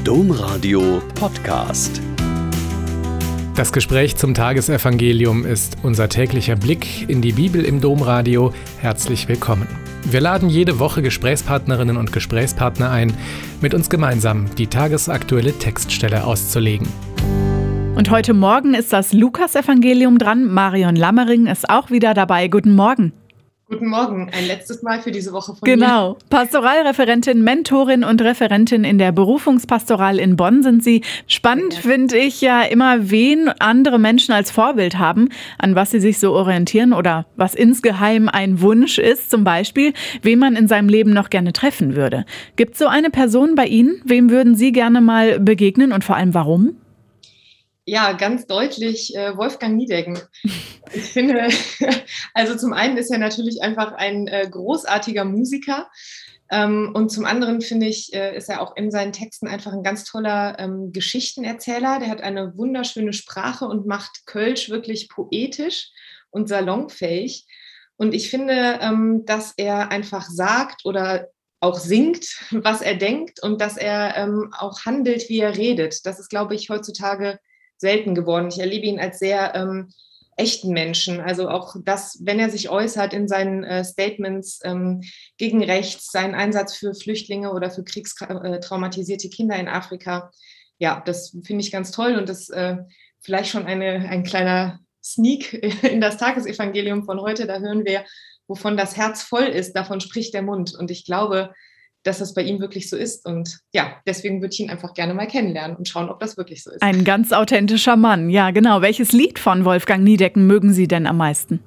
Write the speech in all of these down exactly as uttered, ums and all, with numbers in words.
Domradio Podcast. Das Gespräch zum Tagesevangelium ist unser täglicher Blick in die Bibel im Domradio. Herzlich willkommen. Wir laden jede Woche Gesprächspartnerinnen und Gesprächspartner ein, mit uns gemeinsam die tagesaktuelle Textstelle auszulegen. Und heute Morgen ist das Lukas-Evangelium dran. Marion Lammering ist auch wieder dabei. Guten Morgen. Guten Morgen, ein letztes Mal für diese Woche von Genau. mir. Pastoralreferentin, Mentorin und Referentin in der Berufungspastoral in Bonn sind Sie. Spannend ja. finde ich ja immer, wen andere Menschen als Vorbild haben, an was sie sich so orientieren oder was insgeheim ein Wunsch ist, zum Beispiel, wen man in seinem Leben noch gerne treffen würde. Gibt es so eine Person bei Ihnen? Wem würden Sie gerne mal begegnen und vor allem warum? Ja, ganz deutlich äh, Wolfgang Niedecken. Ich finde, also zum einen ist er natürlich einfach ein äh, großartiger Musiker ähm, und zum anderen finde ich, äh, ist er auch in seinen Texten einfach ein ganz toller ähm, Geschichtenerzähler. Der hat eine wunderschöne Sprache und macht Kölsch wirklich poetisch und salonfähig. Und ich finde, ähm, dass er einfach sagt oder auch singt, was er denkt und dass er ähm, auch handelt, wie er redet. Das ist, glaube ich, heutzutage selten geworden. Ich erlebe ihn als sehr ähm, echten Menschen. Also auch das, wenn er sich äußert in seinen äh, Statements ähm, gegen rechts, seinen Einsatz für Flüchtlinge oder für kriegstraumatisierte Kinder in Afrika. Ja, das finde ich ganz toll und das äh, vielleicht schon eine, ein kleiner Sneak in das Tagesevangelium von heute. Da hören wir, wovon das Herz voll ist, davon spricht der Mund. Und ich glaube, dass das bei ihm wirklich so ist. Und ja, deswegen würde ich ihn einfach gerne mal kennenlernen und schauen, ob das wirklich so ist. Ein ganz authentischer Mann, ja genau. Welches Lied von Wolfgang Niedecken mögen Sie denn am meisten?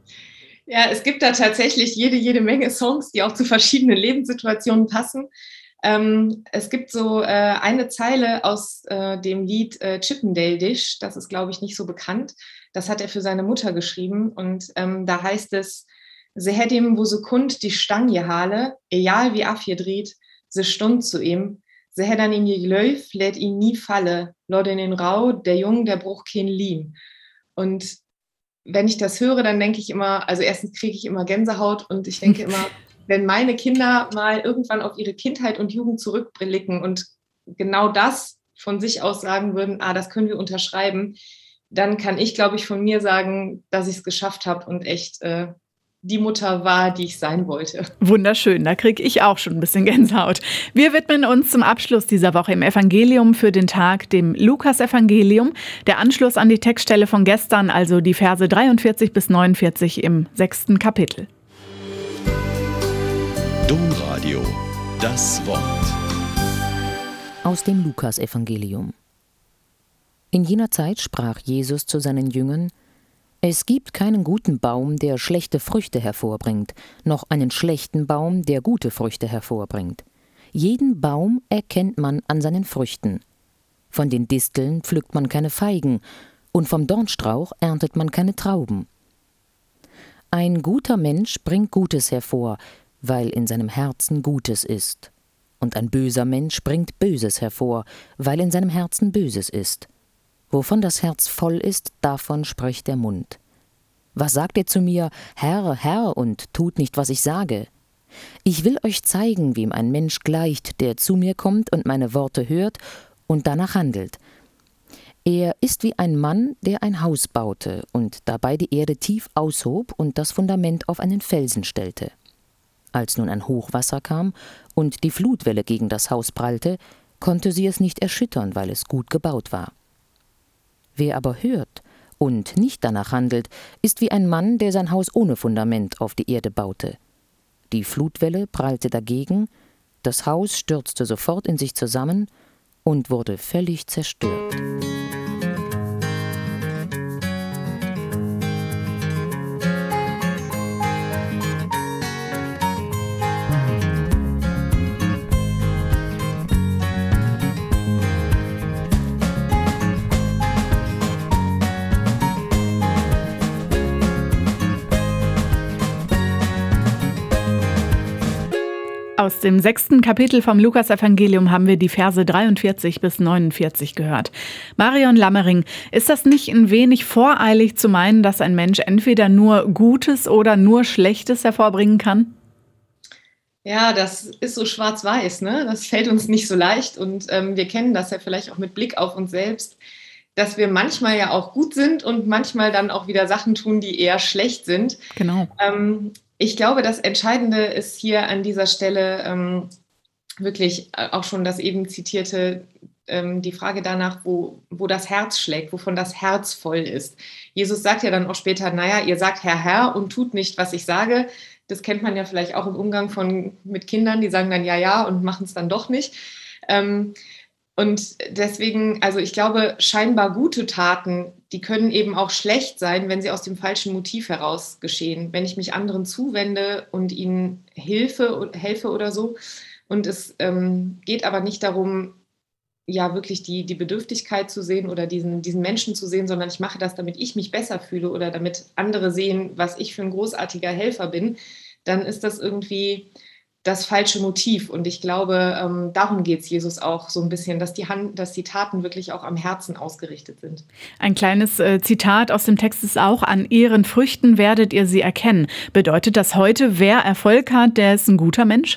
Ja, es gibt da tatsächlich jede, jede Menge Songs, die auch zu verschiedenen Lebenssituationen passen. Ähm, es gibt so äh, eine Zeile aus äh, dem Lied äh, Chippendale Dish, das ist, glaube ich, nicht so bekannt. Das hat er für seine Mutter geschrieben und ähm, da heißt es: Se het ihm wo se kund die Stang jehale, egal wie afjedriet, se stund zu ihm. Se het an ihn gelöf, lädt ihn nie falle, lord in den Rau, der Jung, der bruch kein Liem. Und wenn ich das höre, dann denke ich immer, also erstens kriege ich immer Gänsehaut und ich denke immer, wenn meine Kinder mal irgendwann auf ihre Kindheit und Jugend zurückblicken und genau das von sich aus sagen würden, ah, das können wir unterschreiben, dann kann ich, glaube ich, von mir sagen, dass ich es geschafft habe und echt äh, die Mutter war, die ich sein wollte. Wunderschön, da kriege ich auch schon ein bisschen Gänsehaut. Wir widmen uns zum Abschluss dieser Woche im Evangelium für den Tag dem Lukas-Evangelium. Der Anschluss an die Textstelle von gestern, also die Verse dreiundvierzig bis neunundvierzig im sechsten Kapitel. Domradio, das Wort. Aus dem Lukas-Evangelium. In jener Zeit sprach Jesus zu seinen Jüngern: Es gibt keinen guten Baum, der schlechte Früchte hervorbringt, noch einen schlechten Baum, der gute Früchte hervorbringt. Jeden Baum erkennt man an seinen Früchten. Von den Disteln pflückt man keine Feigen, und vom Dornstrauch erntet man keine Trauben. Ein guter Mensch bringt Gutes hervor, weil in seinem Herzen Gutes ist. Und ein böser Mensch bringt Böses hervor, weil in seinem Herzen Böses ist. Wovon das Herz voll ist, davon spricht der Mund. Was sagt ihr zu mir, Herr, Herr, und tut nicht, was ich sage? Ich will euch zeigen, wem ein Mensch gleicht, der zu mir kommt und meine Worte hört und danach handelt. Er ist wie ein Mann, der ein Haus baute und dabei die Erde tief aushob und das Fundament auf einen Felsen stellte. Als nun ein Hochwasser kam und die Flutwelle gegen das Haus prallte, konnte sie es nicht erschüttern, weil es gut gebaut war. Wer aber hört und nicht danach handelt, ist wie ein Mann, der sein Haus ohne Fundament auf die Erde baute. Die Flutwelle prallte dagegen, das Haus stürzte sofort in sich zusammen und wurde völlig zerstört. Aus dem sechsten Kapitel vom Lukas-Evangelium haben wir die Verse dreiundvierzig bis neunundvierzig gehört. Marion Lammering, ist das nicht ein wenig voreilig zu meinen, dass ein Mensch entweder nur Gutes oder nur Schlechtes hervorbringen kann? Ja, das ist so schwarz-weiß, ne? Das fällt uns nicht so leicht und ähm, wir kennen das ja vielleicht auch mit Blick auf uns selbst, dass wir manchmal ja auch gut sind und manchmal dann auch wieder Sachen tun, die eher schlecht sind. Genau. Ähm, ich glaube, das Entscheidende ist hier an dieser Stelle ähm, wirklich auch schon das eben zitierte, ähm, die Frage danach, wo, wo das Herz schlägt, wovon das Herz voll ist. Jesus sagt ja dann auch später, naja, ihr sagt Herr, Herr und tut nicht, was ich sage. Das kennt man ja vielleicht auch im Umgang von, mit Kindern, die sagen dann ja, ja und machen es dann doch nicht. Ähm, und deswegen, also ich glaube, scheinbar gute Taten, die können eben auch schlecht sein, wenn sie aus dem falschen Motiv heraus geschehen. Wenn ich mich anderen zuwende und ihnen hilfe, helfe oder so. Und es ähm, geht aber nicht darum, ja wirklich die, die Bedürftigkeit zu sehen oder diesen, diesen Menschen zu sehen, sondern ich mache das, damit ich mich besser fühle oder damit andere sehen, was ich für ein großartiger Helfer bin, dann ist das irgendwie das falsche Motiv. Und ich glaube, ähm, darum geht es Jesus auch so ein bisschen, dass die, Hand, dass die Taten wirklich auch am Herzen ausgerichtet sind. Ein kleines äh, Zitat aus dem Text ist auch: An ihren Früchten werdet ihr sie erkennen. Bedeutet das heute, wer Erfolg hat, der ist ein guter Mensch?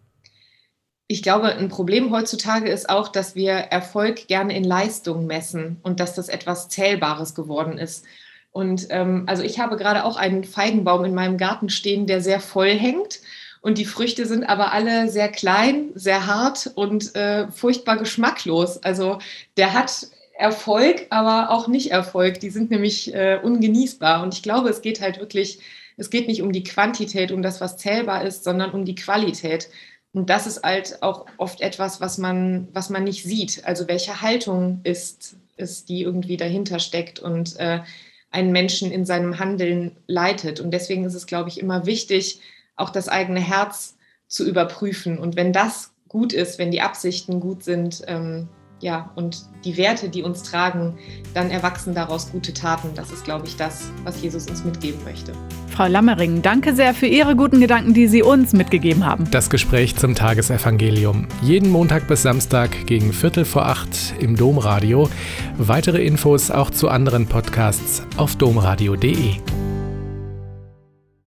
Ich glaube, ein Problem heutzutage ist auch, dass wir Erfolg gerne in Leistung messen und dass das etwas Zählbares geworden ist. Und ähm, also ich habe gerade auch einen Feigenbaum in meinem Garten stehen, der sehr voll hängt. Und die Früchte sind aber alle sehr klein, sehr hart und äh, furchtbar geschmacklos. Also der hat Erfolg, aber auch nicht Erfolg. Die sind nämlich äh, ungenießbar. Und ich glaube, es geht halt wirklich, es geht nicht um die Quantität, um das, was zählbar ist, sondern um die Qualität. Und das ist halt auch oft etwas, was man, was man nicht sieht. Also welche Haltung ist, ist die irgendwie dahinter steckt und äh, einen Menschen in seinem Handeln leitet. Und deswegen ist es, glaube ich, immer wichtig, auch das eigene Herz zu überprüfen. Und wenn das gut ist, wenn die Absichten gut sind, ähm, ja, und die Werte, die uns tragen, dann erwachsen daraus gute Taten. Das ist, glaube ich, das, was Jesus uns mitgeben möchte. Frau Lammering, danke sehr für Ihre guten Gedanken, die Sie uns mitgegeben haben. Das Gespräch zum Tagesevangelium. Jeden Montag bis Samstag gegen Viertel vor acht im Domradio. Weitere Infos auch zu anderen Podcasts auf domradio punkt de.